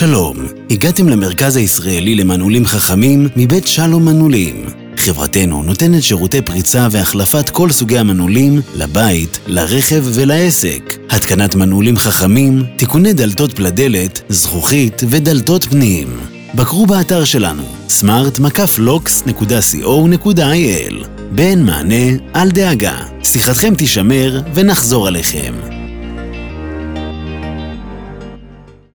שלום, הגעתם למרכז הישראלי למנעולים חכמים מבית שלום מנעולים. חברתנו נותנת שירותי פריצה והחלפת כל סוגי המנעולים לבית, לרכב ולעסק. התקנת מנעולים חכמים, תיקוני דלתות פלדלת, זכוכית ודלתות פנים. בקרו באתר שלנו smart-locks.co.il. באין מענה, אל דאגה. שיחתכם תישמר ונחזור עליכם.